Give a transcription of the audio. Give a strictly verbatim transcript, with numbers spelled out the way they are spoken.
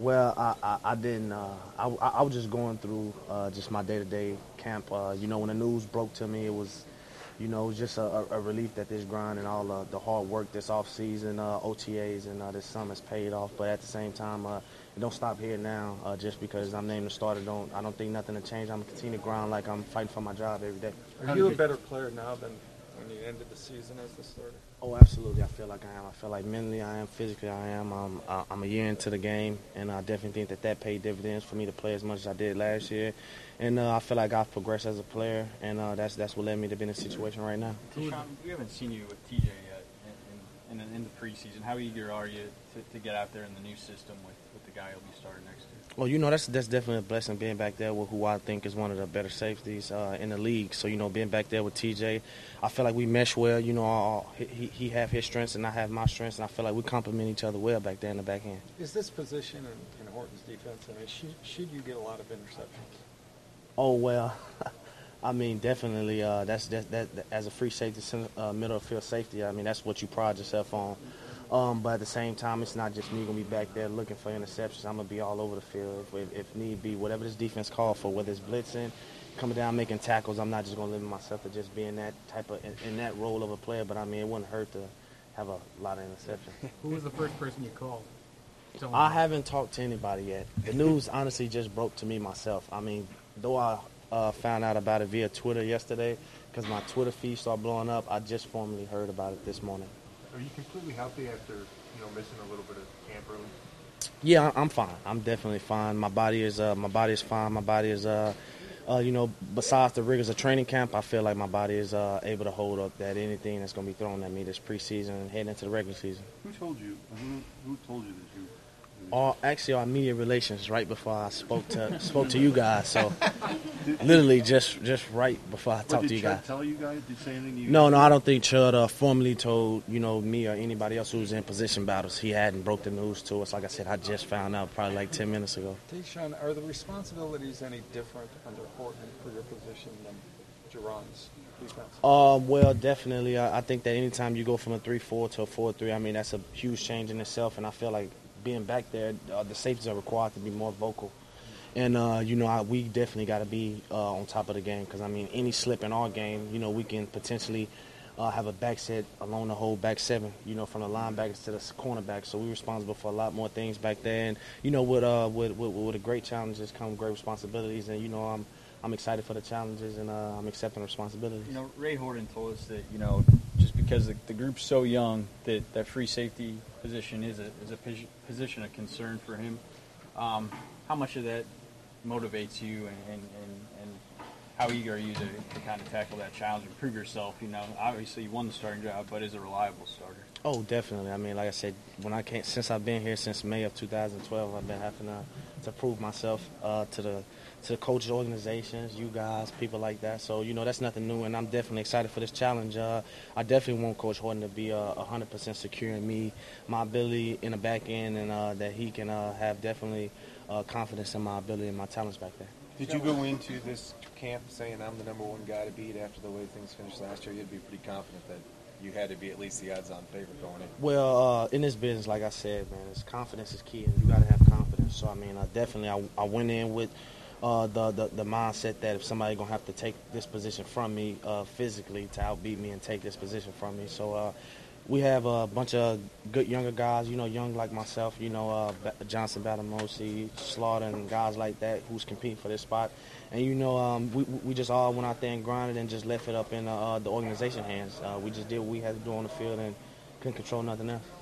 Well, I, I, I didn't. Uh, I, I was just going through uh, just my day-to-day camp. Uh, you know, when the news broke to me, it was, you know, it was just a, a relief that this grind and all uh, the hard work this off-season, uh, O T As, and uh, this summer's paid off. But at the same time, uh, it don't stop here now. Uh, just because I'm named the starter, don't I don't think nothing will change. I'm gonna continue to grind like I'm fighting for my job every day. Are you a better player now than when you ended the season as the starter? Oh, absolutely. I feel like I am. I feel like mentally I am, physically I am. I'm, I- I'm a year into the game, and I definitely think that that paid dividends for me to play as much as I did last year. And uh, I feel like I've progressed as a player, and uh, that's that's what led me to be in a situation right now. Deshaun, we haven't seen you with T J yet in, in, in the preseason. How eager are you to, to get out there in the new system with, with the guy who'll be starting next year? Well, you know, that's that's definitely a blessing being back there with who I think is one of the better safeties uh, in the league. So, you know, being back there with T J, I feel like we mesh well. You know, all, he, he have his strengths and I have my strengths, and I feel like we complement each other well back there in the back end. Is this position in, in Horton's defense, I mean, should, should you get a lot of interceptions? Oh, well, I mean, definitely uh, that's that, that, that as a free safety, uh, middle of field safety, I mean, that's what you pride yourself on. Um, but at the same time, it's not just me going to be back there looking for interceptions. I'm going to be all over the field if, if, if need be, whatever this defense calls for, whether it's blitzing, coming down, making tackles. I'm not just going to limit myself to just being that type of in, in that role of a player. But I mean, it wouldn't hurt to have a lot of interceptions. Who was the first person you called? Tell I me. haven't talked to anybody yet. The news honestly just broke to me myself. I mean, though I uh, found out about it via Twitter yesterday, because my Twitter feed started blowing up, I just formally heard about it this morning. Are you completely healthy after, you know, missing a little bit of camp early? Yeah, I- I'm fine. I'm definitely fine. My body is uh, my body is fine. My body is, uh, uh, you know, besides the rigors of training camp, I feel like my body is uh, able to hold up that anything that's going to be thrown at me this preseason and heading into the regular season. Who told you? Who, who told you that you? All actually, our media relations right before I spoke to spoke to you guys. So, literally just just right before I talked to you guys. Did Chud tell you guys? Did he say anything to you? No, no, I don't think Chud uh, formally told, you know, me or anybody else who was in position battles. He hadn't broke the news to us. Like I said, I just found out probably like ten minutes ago. Deshaun, are the responsibilities any different under Horton for your position than Jerron's defense? Uh, well, definitely. I, I think that anytime you go from a three four to a four three, I mean, that's a huge change in itself. And I feel like being back there, uh, the safeties are required to be more vocal. And, uh, you know, I, we definitely got to be uh, on top of the game because, I mean, any slip in our game, you know, we can potentially uh, have a back set along the whole back seven, you know, from the linebackers to the cornerback. So we're responsible for a lot more things back there. And, you know, with, uh, with, with, with the great challenges come great responsibilities. And, you know, I'm I'm excited for the challenges, and uh, I'm accepting the responsibilities. You know, Ray Horton told us that, you know, just because the, the group's so young, that that free safety position is a is a pos- position of concern for him. Um, how much of that motivates you, and, and, and, and how eager are you to, to kind of tackle that challenge and prove yourself? You know, obviously you won the starting job, but as a reliable starter. Oh, definitely. I mean, like I said, when I came, since I've been here since May of two thousand twelve, I've been having to, to prove myself uh, to the to the coaches, organizations, you guys, people like that. So, you know, that's nothing new, and I'm definitely excited for this challenge. Uh, I definitely want Coach Horton to be uh, one hundred percent secure in me, my ability in the back end, and uh, that he can uh, have definitely uh, confidence in my ability and my talents back there. Did you go into this camp saying I'm the number one guy to beat after the way things finished last year? You'd be pretty confident that you had to be at least the odds-on favorite going in. Well, uh, in this business, like I said, man, it's confidence is key, and you got to have confidence. So, I mean, uh, definitely I, I went in with uh, the, the the mindset that if somebody's going to have to take this position from me uh, physically to outbeat me and take this position from me. So uh, we have a bunch of good younger guys, you know, young like myself, you know, uh, Johnson, Batamosi, Slaughter, and guys like that who's competing for this spot. And, you know, um, we we just all went out there and grinded and just left it up in uh, the organization hands. Uh, we just did what we had to do on the field and couldn't control nothing else.